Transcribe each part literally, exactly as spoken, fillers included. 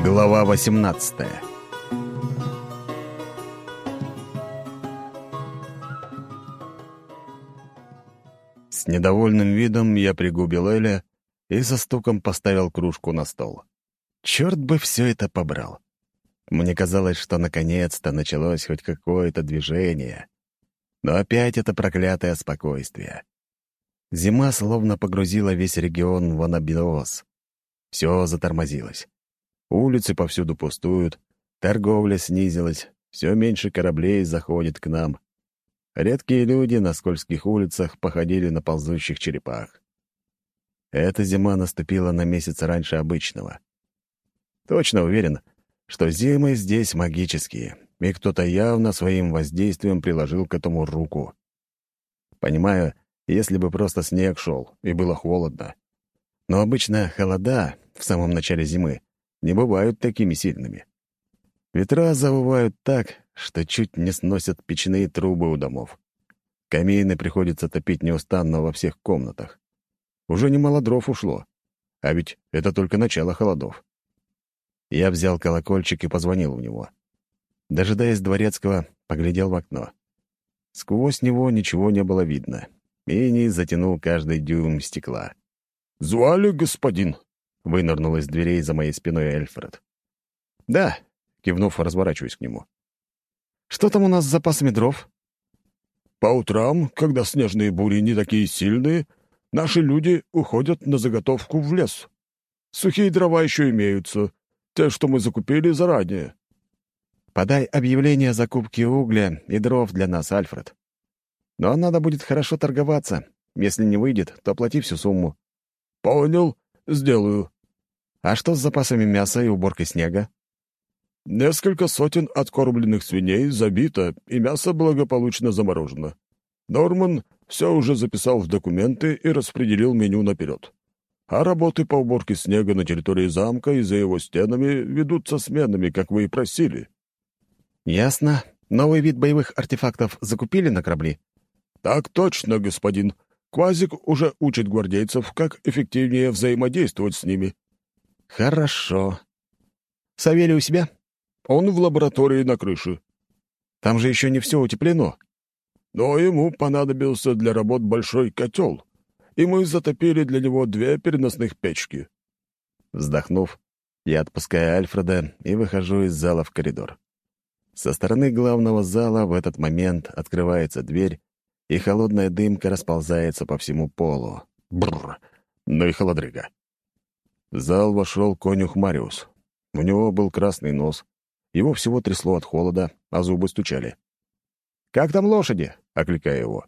Глава восемнадцатая. С недовольным видом я пригубил Эля и со стуком поставил кружку на стол. Черт бы все это побрал. Мне казалось, что наконец-то началось хоть какое-то движение. Но опять это проклятое спокойствие. Зима словно погрузила весь регион в анабиоз. Все затормозилось. Улицы повсюду пустуют, торговля снизилась, все меньше кораблей заходит к нам. Редкие люди на скользких улицах походили на ползущих черепах. Эта зима наступила на месяц раньше обычного. Точно уверен, что зимы здесь магические, и кто-то явно своим воздействием приложил к этому руку. Понимаю, если бы просто снег шел и было холодно. Но обычно холода в самом начале зимы не бывают такими сильными. Ветра завывают так, что чуть не сносят печные трубы у домов. Камины приходится топить неустанно во всех комнатах. Уже немало дров ушло, а ведь это только начало холодов. Я взял колокольчик и позвонил в него. Дожидаясь дворецкого, поглядел в окно. Сквозь него ничего не было видно, и не затянул каждый дюйм стекла. «Звали, господин?» — вынырнул из дверей за моей спиной Эльфред. «Да», — кивнув, разворачиваюсь к нему. «Что там у нас с запасами дров?» «По утрам, когда снежные бури не такие сильные, наши люди уходят на заготовку в лес. Сухие дрова еще имеются, те, что мы закупили заранее». «Подай объявление о закупке угля и дров для нас, Альфред. Но надо будет хорошо торговаться. Если не выйдет, то плати всю сумму». «Понял, сделаю». «А что с запасами мяса и уборкой снега?» «Несколько сотен откормленных свиней забито, и мясо благополучно заморожено. Норман все уже записал в документы и распределил меню наперед. А работы по уборке снега на территории замка и за его стенами ведутся сменами, как вы и просили». «Ясно. Новый вид боевых артефактов закупили на корабли?» «Так точно, господин. Квазик уже учит гвардейцев, как эффективнее взаимодействовать с ними». «Хорошо. Савелий у себя?» «Он в лаборатории на крыше». «Там же еще не все утеплено». «Но ему понадобился для работ большой котел, и мы затопили для него две переносных печки». Вздохнув, я отпускаю Альфреда и выхожу из зала в коридор. Со стороны главного зала в этот момент открывается дверь, и холодная дымка расползается по всему полу. Бррр! Ну и холодрыга. В зал вошел конюх Мариус. У него был красный нос. Его всего трясло от холода, а зубы стучали. «Как там лошади?» — окликаю его.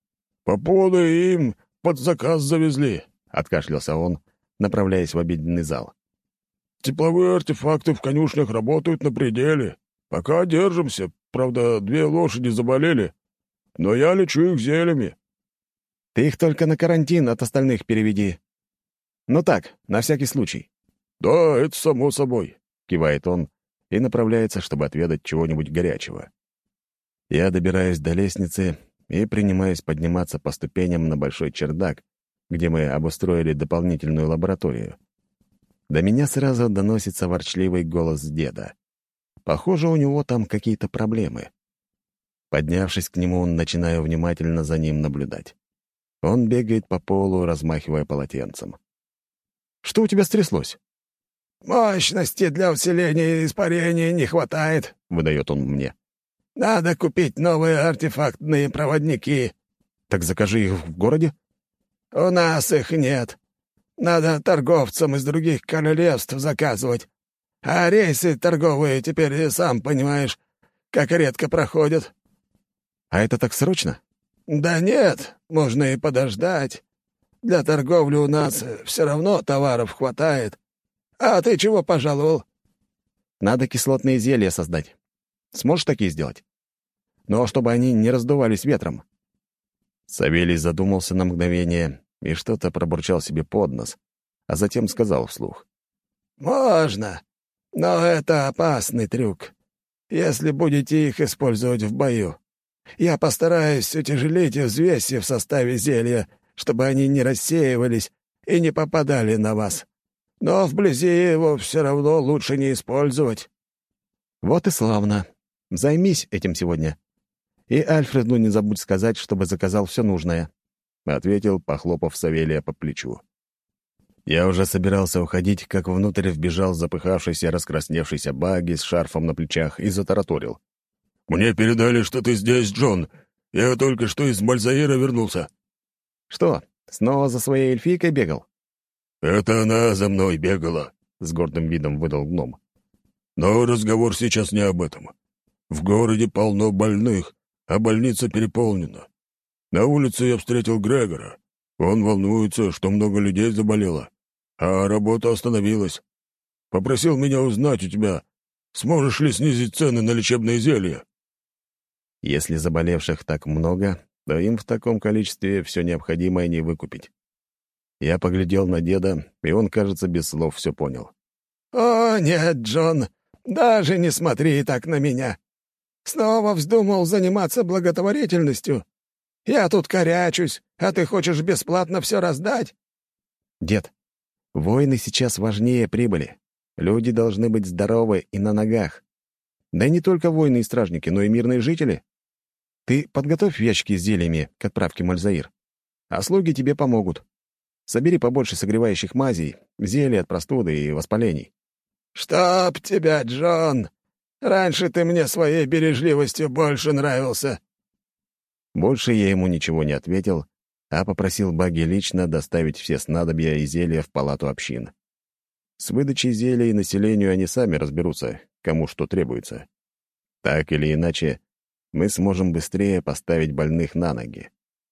«Попоны им под заказ завезли», — откашлялся он, направляясь в обеденный зал. «Тепловые артефакты в конюшнях работают на пределе. Пока держимся. Правда, две лошади заболели. Но я лечу их зельями». «Ты их только на карантин от остальных переведи. Ну так, на всякий случай». «Да, это само собой», — кивает он и направляется, чтобы отведать чего-нибудь горячего. Я добираюсь до лестницы и принимаюсь подниматься по ступеням на большой чердак, где мы обустроили дополнительную лабораторию. До меня сразу доносится ворчливый голос деда. Похоже, у него там какие-то проблемы. Поднявшись к нему, начинаю внимательно за ним наблюдать. Он бегает по полу, размахивая полотенцем. «Что у тебя стряслось?» «Мощности для усиления испарения не хватает», — выдает он мне. «Надо купить новые артефактные проводники». «Так закажи их в городе?» «У нас их нет. Надо торговцам из других королевств заказывать. А рейсы торговые теперь, сам понимаешь, как редко проходят». «А это так срочно?» «Да нет, можно и подождать. Для торговли у нас все равно товаров хватает. А ты чего пожаловал?» «Надо кислотные зелья создать. Сможешь такие сделать? Но чтобы они не раздувались ветром». Савелий задумался на мгновение и что-то пробурчал себе под нос, а затем сказал вслух. «Можно, но это опасный трюк, если будете их использовать в бою. Я постараюсь утяжелить взвеси в составе зелья, чтобы они не рассеивались и не попадали на вас. но вблизи его все равно лучше не использовать». «Вот и славно. Займись этим сегодня. И Альфреду не забудь сказать, чтобы заказал все нужное», — ответил, похлопав Савелия по плечу. Я уже собирался уходить, как внутрь вбежал запыхавшийся, раскрасневшийся Багги с шарфом на плечах и затараторил. «Мне передали, что ты здесь, Джон. Я только что из Мальзаира вернулся». «Что, снова за своей эльфийкой бегал?» «Это она за мной бегала», — с гордым видом выдал гном. «Но разговор сейчас не об этом. В городе полно больных, а больница переполнена. На улице я встретил Грегора. Он волнуется, что много людей заболело, а работа остановилась. Попросил меня узнать у тебя, сможешь ли снизить цены на лечебные зелья». Если заболевших так много, то им в таком количестве все необходимое не выкупить. Я поглядел на деда, и он, кажется, без слов все понял. «О, нет, Джон, даже не смотри так на меня. Снова вздумал заниматься благотворительностью. Я тут корячусь, а ты хочешь бесплатно все раздать?» «Дед, войны сейчас важнее прибыли. Люди должны быть здоровы и на ногах. Да и не только воины и стражники, но и мирные жители. Ты подготовь ящики с зельями к отправке в Мальзаир, а слуги тебе помогут. Собери побольше согревающих мазей, зелий от простуды и воспалений». «Чтоб тебя, Джон! Раньше ты мне своей бережливостью больше нравился». Больше я ему ничего не ответил, а попросил Багги лично доставить все снадобья и зелья в палату общин. С выдачей зелий населению они сами разберутся, кому что требуется. Так или иначе, мы сможем быстрее поставить больных на ноги.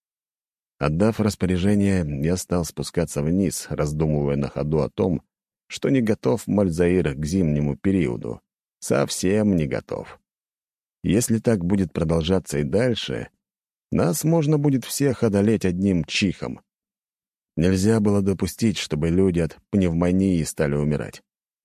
Отдав распоряжение, я стал спускаться вниз, раздумывая на ходу о том, что не готов Мальзаир к зимнему периоду. Совсем не готов. Если так будет продолжаться и дальше, нас можно будет всех одолеть одним чихом. Нельзя было допустить, чтобы люди от пневмонии стали умирать.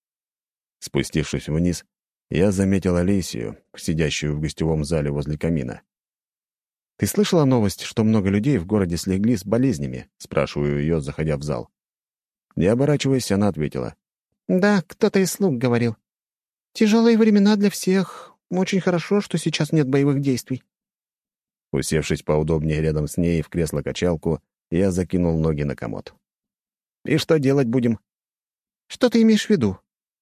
Спустившись вниз, я заметил Алисию, сидящую в гостевом зале возле камина. «Ты слышала новость, что много людей в городе слегли с болезнями?» — спрашиваю ее, заходя в зал. Не оборачиваясь, она ответила. «Да, кто-то из слуг говорил. Тяжелые времена для всех. Очень хорошо, что сейчас нет боевых действий». Усевшись поудобнее рядом с ней в кресло-качалку, я закинул ноги на комод. «И что делать будем?» «Что ты имеешь в виду?»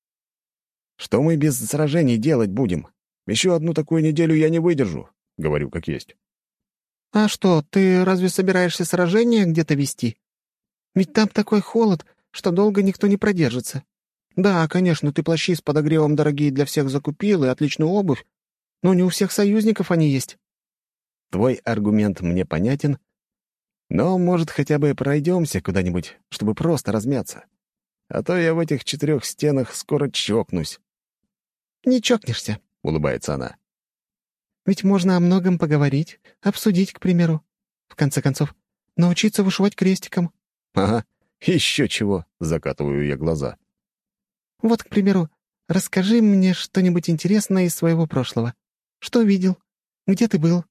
«Что мы без сражений делать будем? Еще одну такую неделю я не выдержу», — говорю как есть. «А что, ты разве собираешься сражения где-то вести? Ведь там такой холод, что долго никто не продержится. Да, конечно, ты плащи с подогревом дорогие для всех закупил и отличную обувь, но не у всех союзников они есть». «Твой аргумент мне понятен, но, может, хотя бы пройдемся куда-нибудь, чтобы просто размяться. А то я в этих четырех стенах скоро чокнусь». «Не чокнешься», — улыбается она. «Ведь можно о многом поговорить, обсудить, к примеру. В конце концов, научиться вышивать крестиком». «Ага, еще чего», — закатываю я глаза. «Вот, к примеру, расскажи мне что-нибудь интересное из своего прошлого. Что видел? Где ты был?»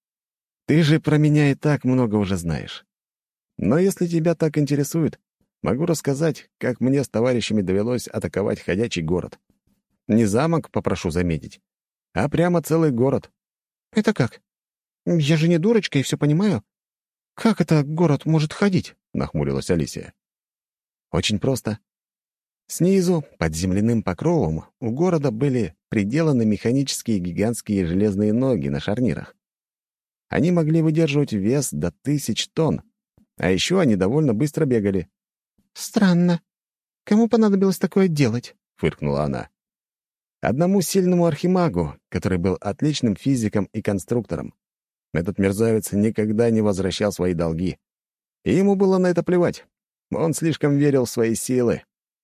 «Ты же про меня и так много уже знаешь. Но если тебя так интересует, могу рассказать, как мне с товарищами довелось атаковать ходячий город. Не замок, попрошу заметить, а прямо целый город». «Это как? Я же не дурочка и все понимаю. Как это город может ходить?» — нахмурилась Алисия. «Очень просто. Снизу, под земляным покровом, у города были приделаны механические гигантские железные ноги на шарнирах. Они могли выдерживать вес до тысяч тонн, а еще они довольно быстро бегали». «Странно. Кому понадобилось такое делать?» — фыркнула она. «Одному сильному архимагу, который был отличным физиком и конструктором. Этот мерзавец никогда не возвращал свои долги. И ему было на это плевать. Он слишком верил в свои силы».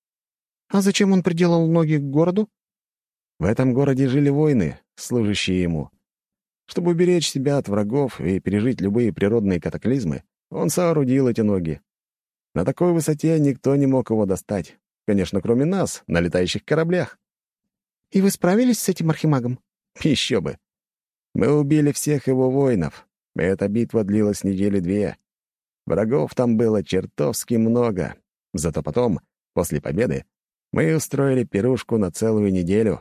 «А зачем он приделал ноги к городу?» В этом городе жили воины, служащие ему. Чтобы уберечь себя от врагов и пережить любые природные катаклизмы, он соорудил эти ноги. На такой высоте никто не мог его достать. Конечно, кроме нас, на летающих кораблях. «И вы справились с этим архимагом?» Еще бы. Мы убили всех его воинов. Эта битва длилась недели две. Врагов там было чертовски много. Зато потом После победы мы устроили пирушку на целую неделю.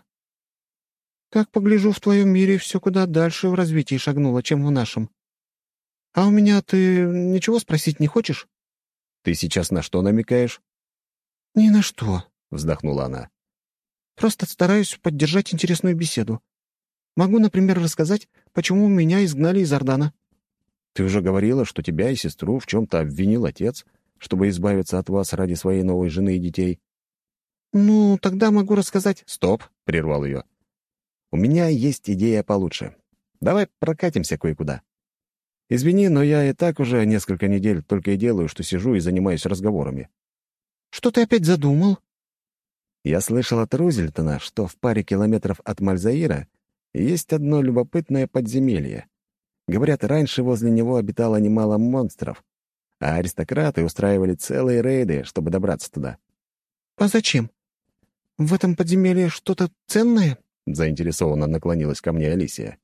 «Как погляжу, в твоем мире все куда дальше в развитии шагнуло, чем в нашем. А у меня ты ничего спросить не хочешь?» «Ты сейчас на что намекаешь?» «Ни на что», — вздохнула она. «Просто стараюсь поддержать интересную беседу. Могу, например, рассказать, почему меня изгнали из Ордана». «Ты уже говорила, что тебя и сестру в чем-то обвинил отец, чтобы избавиться от вас ради своей новой жены и детей». «Ну, тогда могу рассказать...» «Стоп», — прервал ее. «У меня есть идея получше. Давай прокатимся кое-куда. Извини, но я и так уже несколько недель только и делаю, что сижу и занимаюсь разговорами». «Что ты опять задумал?» Я слышал от Рузельтона, что в паре километров от Мальзаира есть одно любопытное подземелье. Говорят, раньше возле него обитало немало монстров, а аристократы устраивали целые рейды, чтобы добраться туда. «А зачем? В этом подземелье что-то ценное?» — заинтересованно наклонилась ко мне Алисия.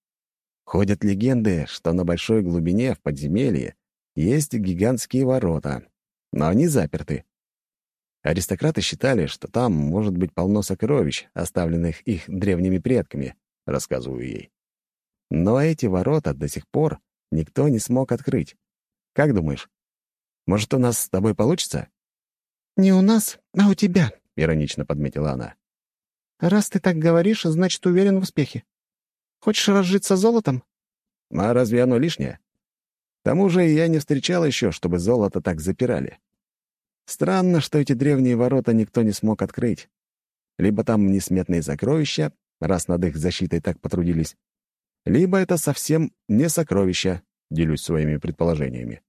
Ходят легенды, что на большой глубине в подземелье есть гигантские ворота, но они заперты. Аристократы считали, что там может быть полно сокровищ, оставленных их древними предками, рассказываю ей. Но эти ворота до сих пор никто не смог открыть. Как думаешь, может, у нас с тобой получится? «Не у нас, а у тебя», — иронично подметила она. «Раз ты так говоришь, значит, уверен в успехе. Хочешь разжиться золотом?» А разве оно лишнее? К тому же я не встречал еще, чтобы золото так запирали. Странно, что эти древние ворота никто не смог открыть. Либо там несметные сокровища, раз над их защитой так потрудились, либо это совсем не сокровища, делюсь своими предположениями.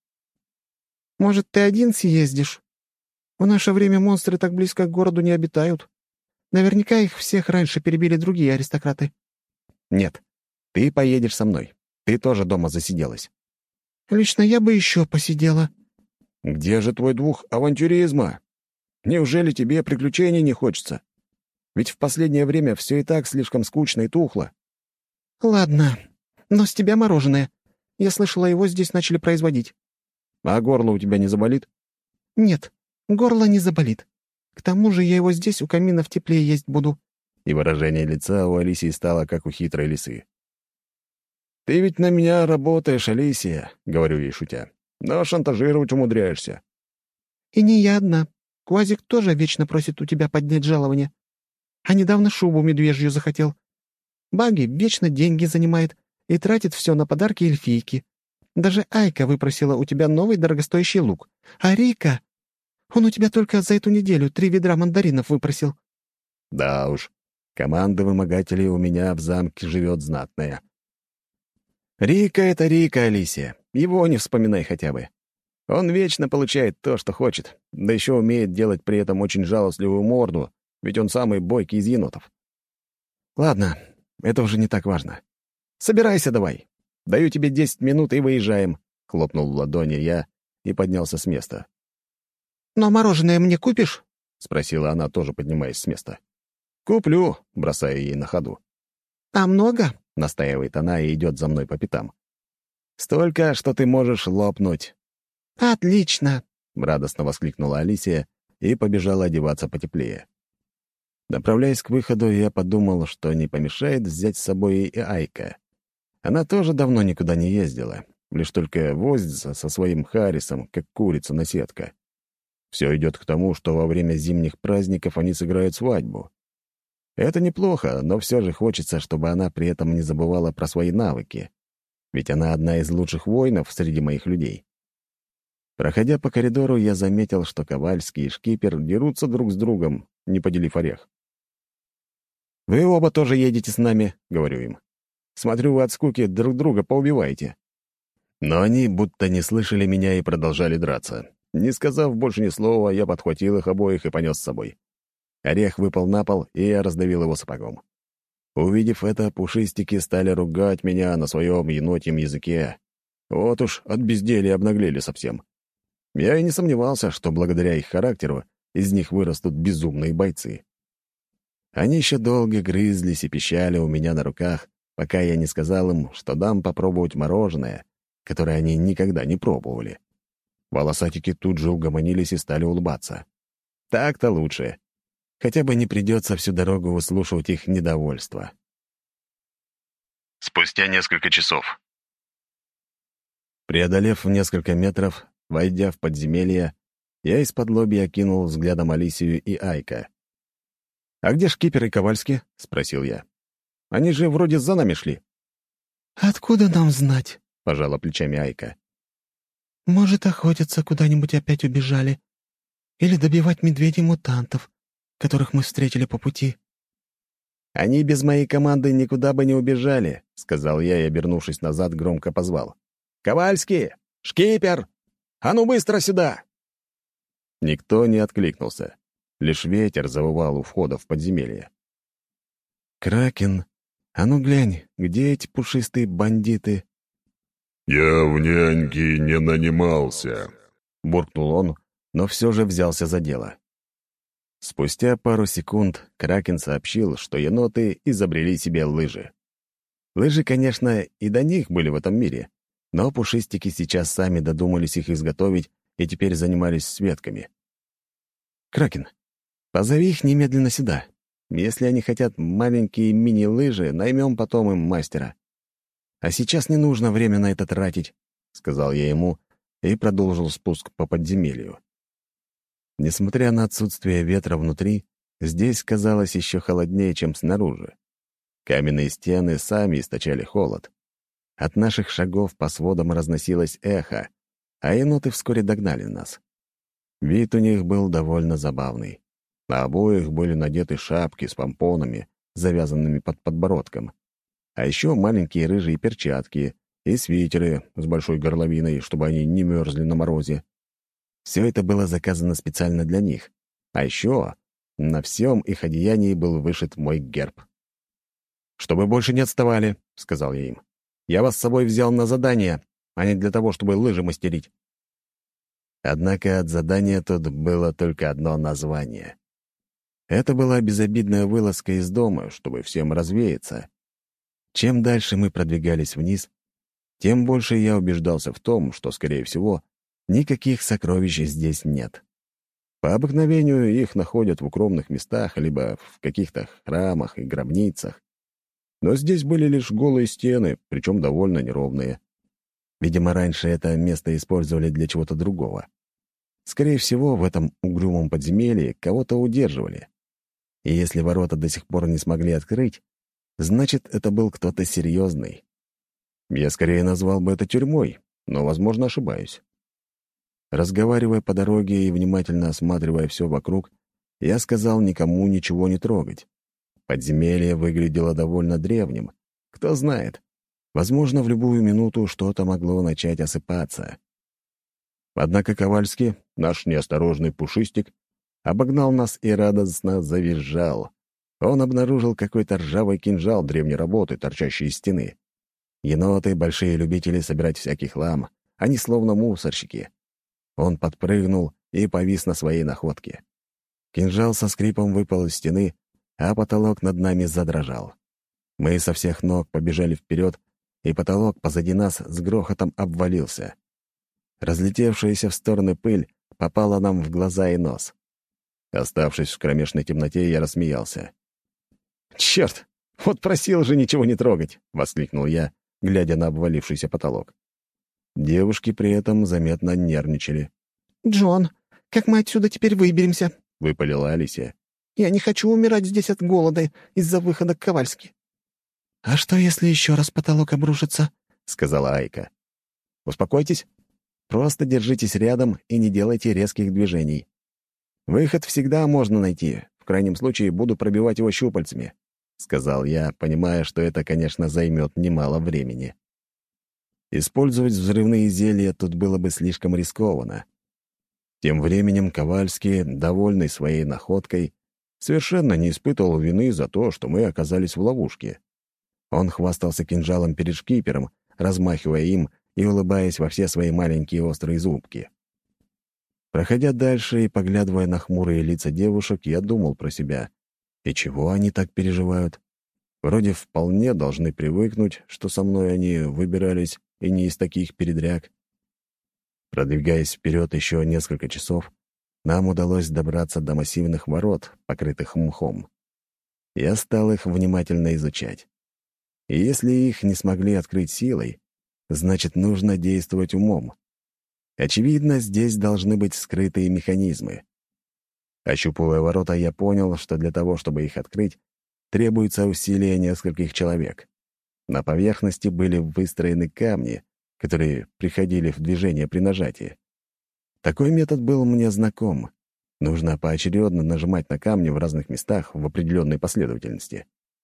«Может, ты один съездишь? В наше время монстры так близко к городу не обитают. Наверняка их всех раньше перебили другие аристократы». «Нет, ты поедешь со мной. Ты тоже дома засиделась». «Лично я бы еще посидела». «Где же твой дух авантюризма? Неужели тебе приключений не хочется? Ведь в последнее время все и так слишком скучно и тухло». «Ладно, но с тебя мороженое. Я слышала, его здесь начали производить». «А горло у тебя не заболит?» «Нет, горло не заболит. К тому же я его здесь у камина в тепле есть буду». И выражение лица у Алисии стало, как у хитрой лисы. «Ты ведь на меня работаешь, Алисия», — говорю ей шутя, «но шантажировать умудряешься». «И не я одна. Квазик тоже вечно просит у тебя поднять жалование. А недавно шубу медвежью захотел. Баги вечно деньги занимает и тратит все на подарки эльфийки. Даже Айка выпросила у тебя новый дорогостоящий лук. А Рика... Он у тебя только за эту неделю три ведра мандаринов выпросил». Да уж, команда вымогателей у меня в замке живет знатная. Рика — это Рика, Алисия. Его не вспоминай хотя бы. Он вечно получает то, что хочет, да еще умеет делать при этом очень жалостливую морду, ведь он самый бойкий из енотов. Ладно, это уже не так важно. Собирайся давай. Даю тебе десять минут и выезжаем, — хлопнул в ладони я и поднялся с места. «Но мороженое мне купишь?» — спросила она, тоже поднимаясь с места. «Куплю», — бросаю ей на ходу. «А много?» — настаивает она и идет за мной по пятам. «Столько, что ты можешь лопнуть». «Отлично!» — радостно воскликнула Алисия и побежала одеваться потеплее. Направляясь к выходу, я подумал, что не помешает взять с собой и Айка. Она тоже давно никуда не ездила, лишь только возится со своим Харрисом, как курица на сетка. Все идет к тому, что во время зимних праздников они сыграют свадьбу. Это неплохо, но все же хочется, чтобы она при этом не забывала про свои навыки. Ведь она одна из лучших воинов среди моих людей. Проходя по коридору, я заметил, что Ковальский и Шкипер дерутся друг с другом, не поделив орех. «Вы оба тоже едете с нами», — говорю им. «Смотрю, вы от скуки друг друга поубиваете». Но они будто не слышали меня и продолжали драться. Не сказав больше ни слова, я подхватил их обоих и понес с собой. Орех выпал на пол, и я раздавил его сапогом. Увидев это, пушистики стали ругать меня на своем енотьем языке. Вот уж от безделья обнаглели совсем. Я и не сомневался, что благодаря их характеру из них вырастут безумные бойцы. Они еще долго грызлись и пищали у меня на руках, пока я не сказал им, что дам попробовать мороженое, которое они никогда не пробовали. Волосатики тут же угомонились и стали улыбаться. Так-то лучше. Хотя бы не придется всю дорогу выслушивать их недовольство. Спустя несколько часов. Преодолев несколько метров, войдя в подземелье, я из-под лобья окинул взглядом Алисию и Айка. «А где шкипер и Ковальский?» — спросил я. «Они же вроде за нами шли». «Откуда нам знать?» — пожала плечами Айка. «Может, охотятся куда-нибудь опять убежали. Или добивать медведей-мутантов, которых мы встретили по пути». «Они без моей команды никуда бы не убежали», — сказал я и, обернувшись назад, громко позвал. «Ковальский! Шкипер! А ну быстро сюда!» Никто не откликнулся. Лишь ветер завывал у входа в подземелье. «Кракен, а ну глянь, где эти пушистые бандиты?» «Я в няньки не нанимался», — буркнул он, но все же взялся за дело. Спустя пару секунд Кракен сообщил, что еноты изобрели себе лыжи. Лыжи, конечно, и до них были в этом мире, но пушистики сейчас сами додумались их изготовить и теперь занимались светками. «Кракен, позови их немедленно сюда. Если они хотят маленькие мини-лыжи, наймем потом им мастера. А сейчас не нужно время на это тратить», — сказал я ему и продолжил спуск по подземелью. Несмотря на отсутствие ветра внутри, здесь казалось еще холоднее, чем снаружи. Каменные стены сами источали холод. От наших шагов по сводам разносилось эхо, а еноты вскоре догнали нас. Вид у них был довольно забавный. На обоих были надеты шапки с помпонами, завязанными под подбородком. А еще маленькие рыжие перчатки и свитеры с большой горловиной, чтобы они не мерзли на морозе. Все это было заказано специально для них. А еще на всем их одеянии был вышит мой герб. «Чтобы больше не отставали», — сказал я им. «Я вас с собой взял на задание, а не для того, чтобы лыжи мастерить». Однако от задания тут было только одно название. Это была безобидная вылазка из дома, чтобы всем развеяться. Чем дальше мы продвигались вниз, тем больше я убеждался в том, что, скорее всего, никаких сокровищ здесь нет. По обыкновению их находят в укромных местах, либо в каких-то храмах и гробницах. Но здесь были лишь голые стены, причем довольно неровные. Видимо, раньше это место использовали для чего-то другого. Скорее всего, в этом угрюмом подземелье кого-то удерживали. И если ворота до сих пор не смогли открыть, значит, это был кто-то серьезный. Я скорее назвал бы это тюрьмой, но, возможно, ошибаюсь. Разговаривая по дороге и внимательно осматривая все вокруг, я сказал никому ничего не трогать. Подземелье выглядело довольно древним. Кто знает, возможно, в любую минуту что-то могло начать осыпаться. Однако Ковальский, наш неосторожный пушистик, обогнал нас и радостно завизжал. Он обнаружил какой-то ржавый кинжал древней работы, торчащий из стены. Еноты — большие любители собирать всякий хлам, они словно мусорщики. Он подпрыгнул и повис на своей находке. Кинжал со скрипом выпал из стены, а потолок над нами задрожал. Мы со всех ног побежали вперед, и потолок позади нас с грохотом обвалился. Разлетевшаяся в стороны пыль попала нам в глаза и нос. Оставшись в кромешной темноте, я рассмеялся. «Черт! Вот просил же ничего не трогать!» — воскликнул я, глядя на обвалившийся потолок. Девушки при этом заметно нервничали. «Джон, как мы отсюда теперь выберемся?» — выпалила Алисия. «Я не хочу умирать здесь от голода из-за выхода к Ковальски». «А что, если еще раз потолок обрушится?» — сказала Айка. «Успокойтесь. Просто держитесь рядом и не делайте резких движений. Выход всегда можно найти. В крайнем случае буду пробивать его щупальцами», — сказал я, понимая, что это, конечно, займет немало времени. Использовать взрывные зелья тут было бы слишком рискованно. Тем временем Ковальский, довольный своей находкой, совершенно не испытывал вины за то, что мы оказались в ловушке. Он хвастался кинжалом перед шкипером, размахивая им и улыбаясь во все свои маленькие острые зубки. Проходя дальше и поглядывая на хмурые лица девушек, я думал про себя. И чего они так переживают? Вроде вполне должны привыкнуть, что со мной они выбирались и не из таких передряг. Продвигаясь вперед еще несколько часов, нам удалось добраться до массивных ворот, покрытых мхом. Я стал их внимательно изучать. И если их не смогли открыть силой, значит, нужно действовать умом. Очевидно, здесь должны быть скрытые механизмы. Ощупывая ворота, я понял, что для того, чтобы их открыть, требуется усилие нескольких человек. На поверхности были выстроены камни, которые приходили в движение при нажатии. Такой метод был мне знаком. Нужно поочередно нажимать на камни в разных местах в определенной последовательности.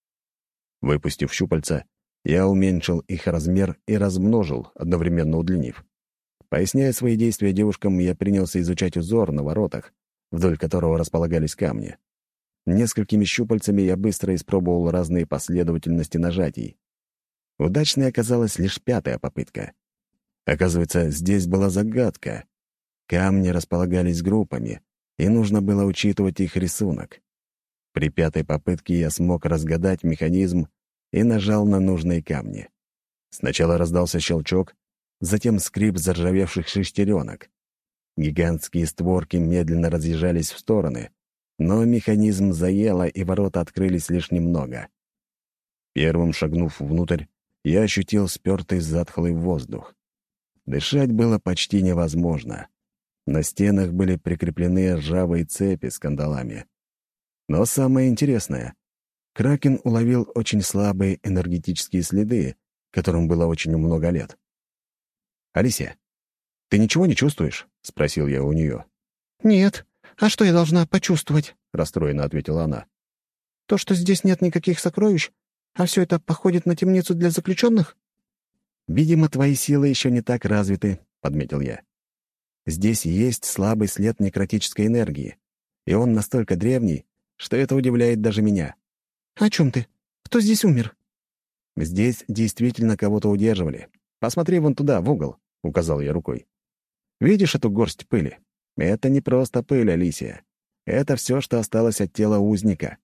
Выпустив щупальца, я уменьшил их размер и размножил, одновременно удлинив. Поясняя свои действия девушкам, я принялся изучать узор на воротах, вдоль которого располагались камни. Несколькими щупальцами я быстро испробовал разные последовательности нажатий. Удачной оказалась лишь пятая попытка. Оказывается, здесь была загадка. Камни располагались группами, и нужно было учитывать их рисунок. При пятой попытке я смог разгадать механизм и нажал на нужные камни. Сначала раздался щелчок, затем скрип заржавевших шестеренок. Гигантские створки медленно разъезжались в стороны, но механизм заело, и ворота открылись лишь немного. Первым шагнув внутрь, я ощутил спёртый затхлый воздух. Дышать было почти невозможно. На стенах были прикреплены ржавые цепи с кандалами. Но самое интересное — Кракен уловил очень слабые энергетические следы, которым было очень много лет. «Алисия, ты ничего не чувствуешь?» — спросил я у нее. «Нет. А что я должна почувствовать?» — расстроенно ответила она. «То, что здесь нет никаких сокровищ, а все это походит на темницу для заключенных?» «Видимо, твои силы еще не так развиты», — подметил я. «Здесь есть слабый след некротической энергии, и он настолько древний, что это удивляет даже меня». «О чем ты? Кто здесь умер?» «Здесь действительно кого-то удерживали. Посмотри вон туда, в угол», — указал я рукой. «Видишь эту горсть пыли? Это не просто пыль, Алисия. Это все, что осталось от тела узника».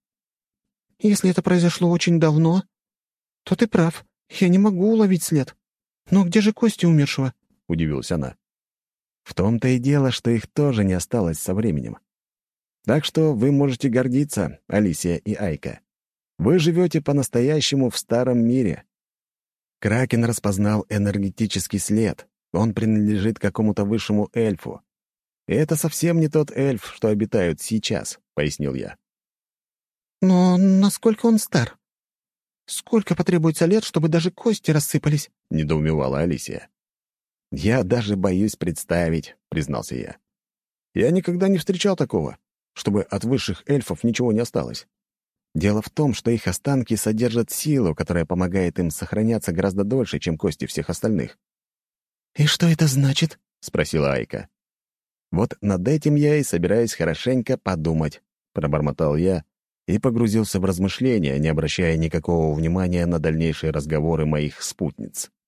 «Если это произошло очень давно, то ты прав. Я не могу уловить след. Но где же кости умершего?» — удивилась она. «В том-то и дело, что их тоже не осталось со временем. Так что вы можете гордиться, Алисия и Айка. Вы живете по-настоящему в старом мире. Кракен распознал энергетический след. Он принадлежит какому-то высшему эльфу. И это совсем не тот эльф, что обитают сейчас», — пояснил я. «Но насколько он стар? Сколько потребуется лет, чтобы даже кости рассыпались?» — недоумевала Алисия. «Я даже боюсь представить», — признался я. «Я никогда не встречал такого, чтобы от высших эльфов ничего не осталось. Дело в том, что их останки содержат силу, которая помогает им сохраняться гораздо дольше, чем кости всех остальных». «И что это значит?» — спросила Айка. «Вот над этим я и собираюсь хорошенько подумать», — пробормотал я и погрузился в размышления, не обращая никакого внимания на дальнейшие разговоры моих спутниц.